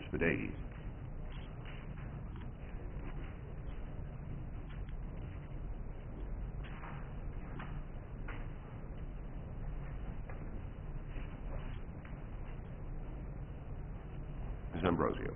Fidei. Ms. Ambrosio.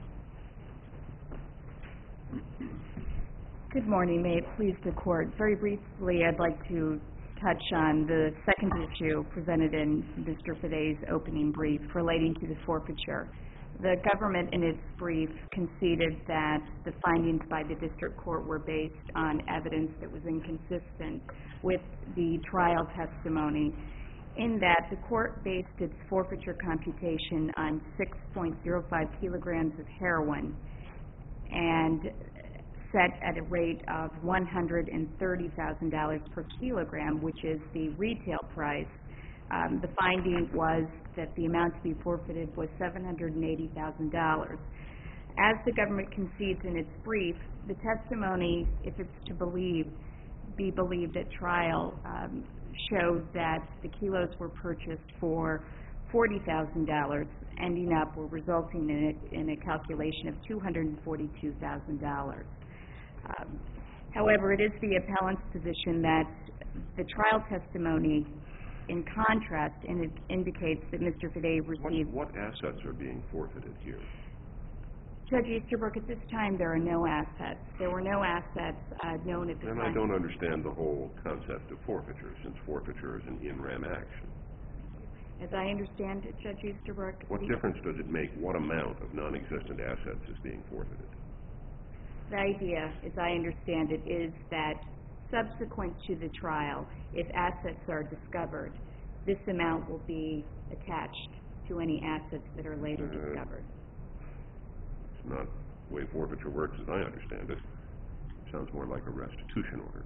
Good morning. May it please the Court. Very briefly, I'd like to touch on the second issue presented in Mr. Fidei's opening brief relating to the forfeiture. The government in its brief conceded that the findings by the district court were based on evidence that was inconsistent with the trial testimony, in that the court based its forfeiture computation on 6.05 kilograms of heroin and set at a rate of $130,000 per kilogram, which is the retail price. The finding was that the amount to be forfeited was $780,000. As the government concedes in its brief, the testimony, if it's to be believed at trial, showed that the kilos were purchased for $40,000, ending up or resulting in a calculation of $242,000. However, it is the appellant's position that the trial testimony, in contrast, indicates that Mr. Fidei received... What assets are being forfeited here? Judge Easterbrook, at this time there are no assets. There were no assets known at the time. Then I don't understand the whole concept of forfeiture, since forfeiture is an in rem action. As I understand it, Judge Easterbrook... What difference does it make what amount of non-existent assets is being forfeited? The idea, as I understand it, is that subsequent to the trial, if assets are discovered, this amount will be attached to any assets that are later discovered. It's not the way forfeiture works as I understand it. It sounds more like a restitution order.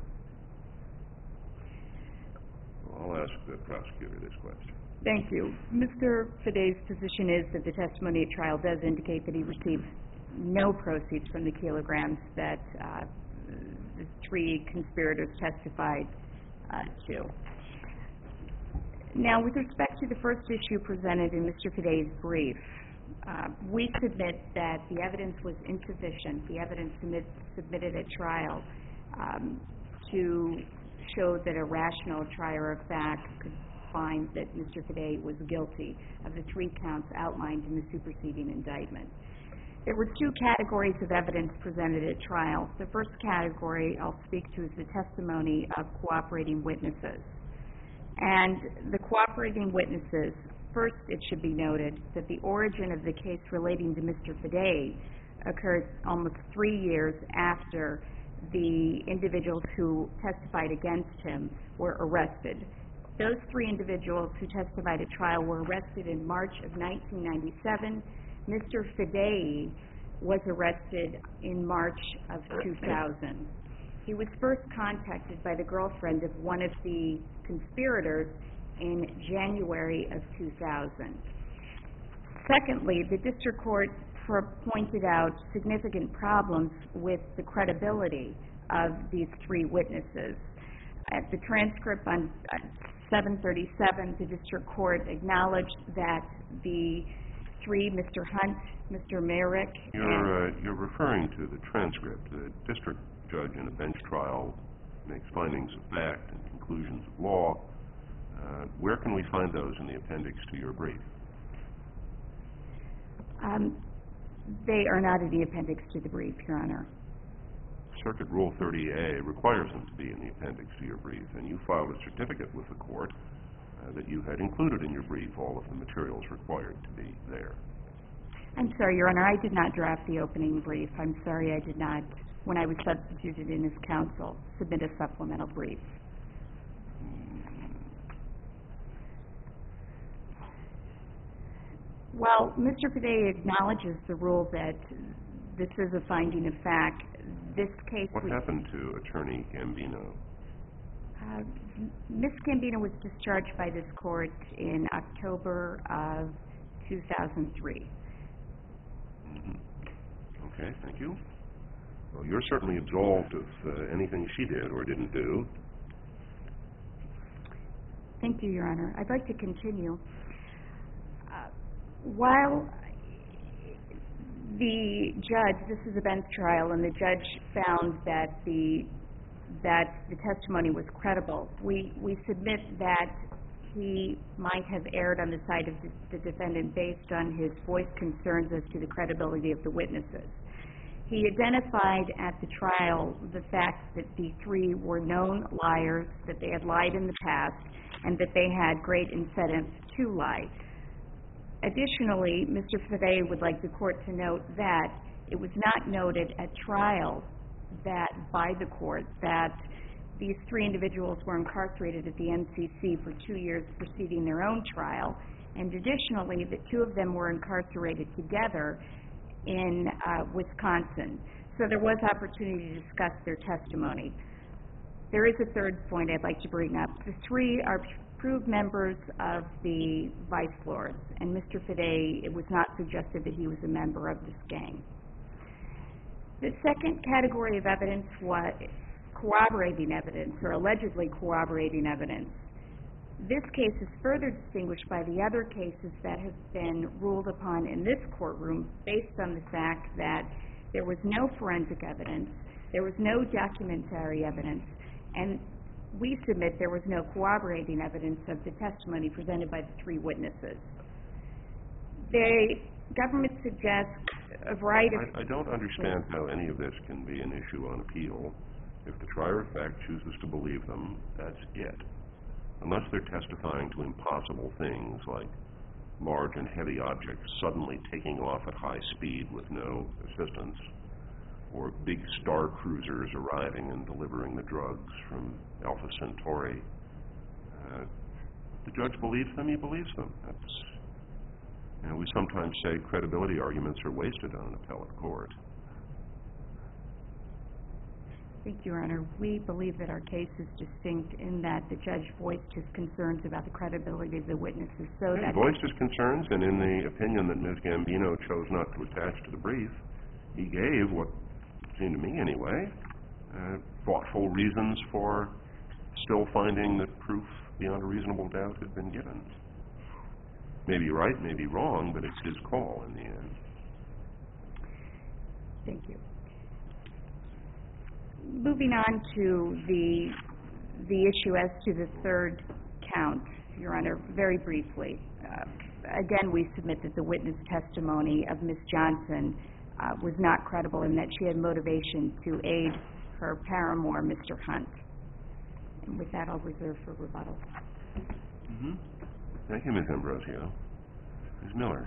Well, I'll ask the prosecutor this question. Thank you. Mr. Fidei's position is that the testimony at trial does indicate that he received no proceeds from the kilograms that the three conspirators testified to. Now, with respect to the first issue presented in Mr. Fidei's brief, we submit that the evidence was insufficient, the evidence submitted at trial, to show that a rational trier of fact could find that Mr. Fidei was guilty of the three counts outlined in the superseding indictment. There were two categories of evidence presented at trial. The first category I'll speak to is the testimony of cooperating witnesses. And the cooperating witnesses, first it should be noted that the origin of the case relating to Mr. Fidei occurred almost 3 years after the individuals who testified against him were arrested. Those three individuals who testified at trial were arrested in March of 1997. Mr. Fidei was arrested in March of 2000. He was first contacted by the girlfriend of one of the conspirators in January of 2000. Secondly, the district court pointed out significant problems with the credibility of these three witnesses. At the transcript on 737, the district court acknowledged that the three, Mr. Hunt, Mr. Merrick... You're referring to the transcript. The district judge in a bench trial makes findings of fact and conclusions of law. Where can we find those in the appendix to your brief? They are not in the appendix to the brief, Your Honor. Circuit Rule 30A requires them to be in the appendix to your brief, and you filed a certificate with the court that you had included in your brief all of the materials required to be there. I'm sorry, Your Honor, I did not draft the opening brief. I'm sorry I did not, when I was substituted in as counsel, submit a supplemental brief. Well, Mr. Fidei acknowledges the rule that this is a finding of fact. This case... What happened to Attorney Gambino? Ms. Gambino was discharged by this court in October of 2003. Okay, thank you. Well, you're certainly absolved of anything she did or didn't do. Thank you, Your Honor. I'd like to continue. While The judge, this is a bench trial, and the judge found that the testimony was credible. We submit that he might have erred on the side of the defendant based on his voiced concerns as to the credibility of the witnesses. He identified at the trial the fact that the three were known liars, that they had lied in the past, and that they had great incentive to lie. Additionally, Mr. Fede would like the court to note that it was not noted at trial that by the court that these three individuals were incarcerated at the MCC for 2 years preceding their own trial, and additionally that two of them were incarcerated together in Wisconsin. So there was opportunity to discuss their testimony. There is a third point I'd like to bring up. The three are proved members of the Vice Lords, and Mr. Fede, it was not suggested that he was a member of this gang. The second category of evidence was corroborating evidence, or allegedly corroborating evidence. This case is further distinguished by the other cases that have been ruled upon in this courtroom based on the fact that there was no forensic evidence, there was no documentary evidence, and we submit there was no corroborating evidence of the testimony presented by the three witnesses. The government suggests a variety of... I don't understand how any of this can be an issue on appeal. If the trier of fact chooses to believe them, that's it. Unless they're testifying to impossible things like large and heavy objects suddenly taking off at high speed with no assistance, or big star cruisers arriving and delivering the drugs from Alpha Centauri. The judge believes them, he believes them. We sometimes say credibility arguments are wasted on an appellate court. Thank you, Your Honor. We believe that our case is distinct in that the judge voiced his concerns about the credibility of the witnesses. So that he voiced his concerns, and in the opinion that Ms. Gambino chose not to attach to the brief, he gave what seemed to me anyway, thoughtful reasons for still finding that proof beyond a reasonable doubt had been given. Maybe right, maybe wrong, but it's his call in the end. Thank you. Moving on to the issue as to the third count, Your Honor, very briefly. Again, we submit that the witness testimony of Ms. Johnson was not credible and that she had motivation to aid her paramour, Mr. Hunt. And with that, I'll reserve for rebuttal. Thank you, Ms. Ambrosio. Ms. Miller.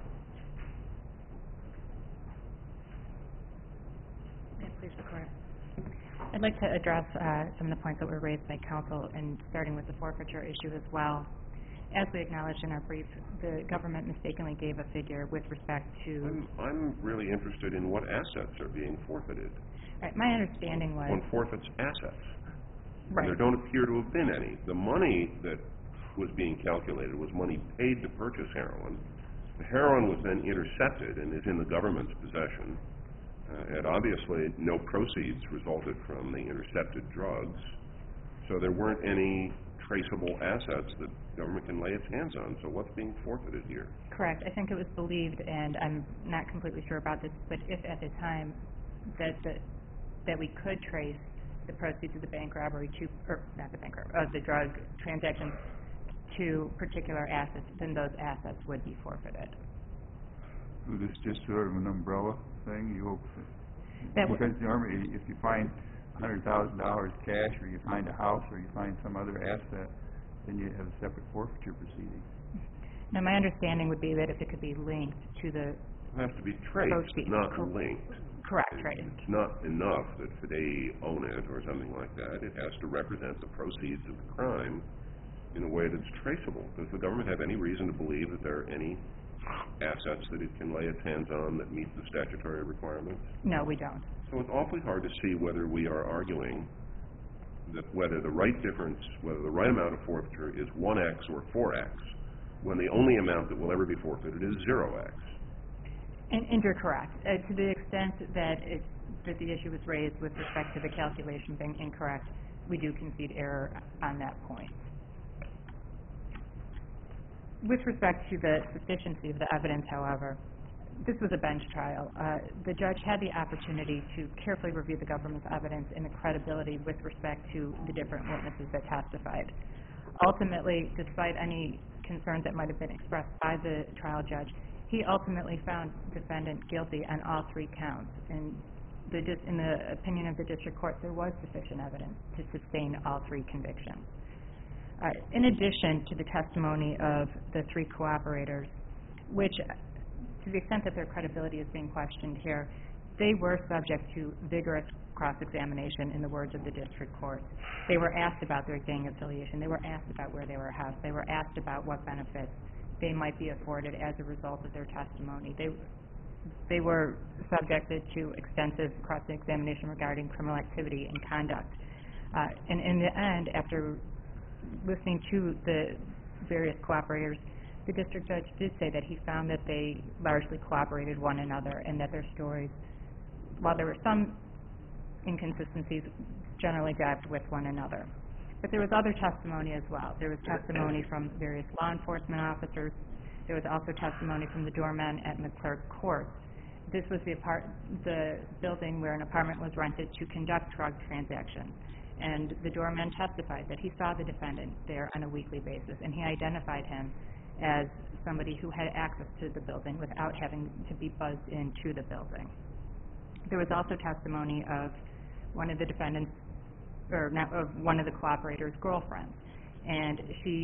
Please, the Court. I'd like to address some of the points that were raised by counsel, and starting with the forfeiture issue as well. As we acknowledged in our brief, the government mistakenly gave a figure with respect to... I'm really interested in what assets are being forfeited. Right, my understanding was... One forfeits assets. Right. And there don't appear to have been any. The money that was being calculated was money paid to purchase heroin. The heroin was then intercepted and is in the government's possession. And obviously no proceeds resulted from the intercepted drugs. So there weren't any traceable assets that government can lay its hands on. So what's being forfeited here? Correct. I think it was believed, and I'm not completely sure about this, but if at the time that we could trace the proceeds of the bank robbery to, or not the bank robbery, of the drug transaction to particular assets, then those assets would be forfeited. So this is just sort of an umbrella thing? You hope that because normally if you find $100,000 cash, or you find a house, or you find some other asset, then you have a separate forfeiture proceeding. Now, my understanding would be that if it could be linked to the... It has to be traced, proceeds. not linked. Correct, right. It's not enough that they own it or something like that. It has to represent the proceeds of the crime in a way that's traceable. Does the government have any reason to believe that there are any assets that it can lay its hands on that meet the statutory requirements? No, we don't. So it's awfully hard to see whether we are arguing that whether the right difference, whether the right amount of forfeiture is 1x or 4x, when the only amount that will ever be forfeited is 0x. And you're correct. To the extent that the issue was raised with respect to the calculation being incorrect, we do concede error on that point. With respect to the sufficiency of the evidence, however, this was a bench trial. The judge had the opportunity to carefully review the government's evidence and the credibility with respect to the different witnesses that testified. Ultimately, despite any concerns that might have been expressed by the trial judge, he ultimately found defendant guilty on all 3 counts. In the opinion of the district court, there was sufficient evidence to sustain all 3 convictions. In addition to the testimony of the 3 cooperators, which, to the extent that their credibility is being questioned here, they were subject to vigorous cross-examination in the words of the district court. They were asked about their gang affiliation. They were asked about where they were housed. They were asked about what benefits they might be afforded as a result of their testimony. They were subjected to extensive cross-examination regarding criminal activity and conduct. And in the end, after listening to the various cooperators, the district judge did say that he found that they largely cooperated one another and that their stories, while there were some inconsistencies, generally jived with one another. But there was other testimony as well. There was testimony from various law enforcement officers. There was also testimony from the doorman at McClurg Court. This was the building where an apartment was rented to conduct drug transactions. And the doorman testified that he saw the defendant there on a weekly basis, and he identified him as somebody who had access to the building without having to be buzzed into the building. There was also testimony of one of the defendants, or not, of one of the cooperators' girlfriends, and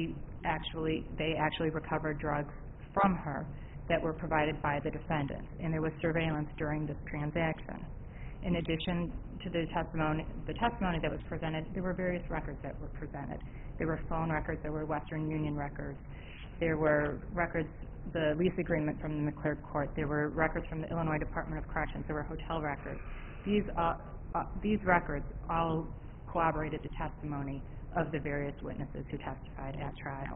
they actually recovered drugs from her that were provided by the defendant, and there was surveillance during this transaction. In addition to the testimony that was presented, there were various records that were presented. There were phone records, there were Western Union records, there were records, the lease agreement from the McClurg Court, there were records from the Illinois Department of Corrections, there were hotel records. These records all corroborated the testimony of the various witnesses who testified at trial.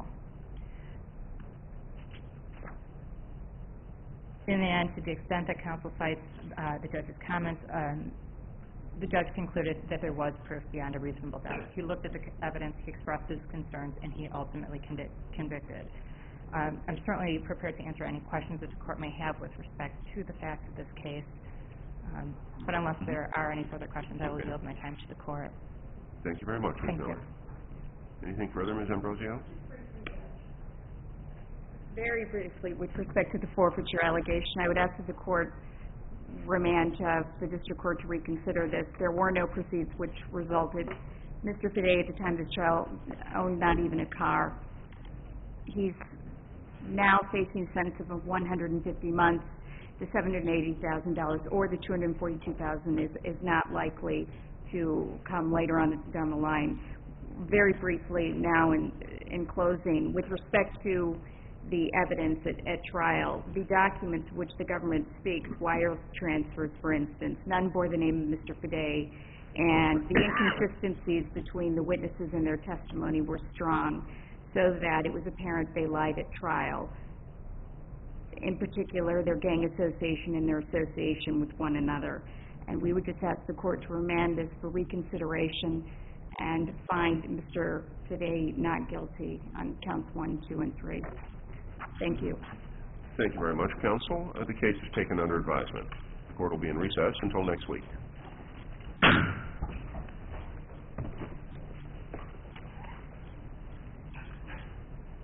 In the end, to the extent that counsel cites the judge's comments, the judge concluded that there was proof beyond a reasonable doubt. He looked at the evidence, he expressed his concerns, and he ultimately convicted. I'm certainly prepared to answer any questions that the court may have with respect to the facts of this case, but unless there are any further questions, I will yield my time to the court. Thank you very much, Ms. Miller. Anything further, Ms. Ambrosio? Very briefly, with respect to the forfeiture allegation, I would ask that the court remand the district court to reconsider this. There were no proceeds which resulted. Mr. Fidei, at the time of the trial, owned not even a car. He's now facing a sentence of 150 months. The $780,000 or the $242,000 is not likely to come later on down the line. Very briefly now, in closing, with respect to the evidence at trial, the documents which the government speaks, wire transfers, for instance, none bore the name of Mr. Fidei, and the inconsistencies between the witnesses and their testimony were strong, so that it was apparent they lied at trial. In particular, their gang association and their association with one another. And we would just ask the court to remand this for reconsideration and find Mr. Fidei not guilty on counts 1, 2, and 3. Thank you. Thank you very much, counsel. The case is taken under advisement. The court will be in recess until next week.